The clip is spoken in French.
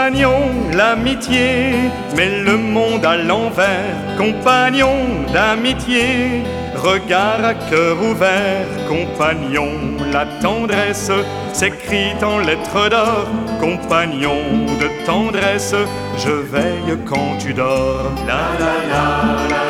Compagnon, l'amitié met le monde à l'envers. Compagnon d'amitié, regard à cœur ouvert. Compagnon, la tendresse s'écrit en lettres d'or. Compagnon de tendresse, je veille quand tu dors. La la la la.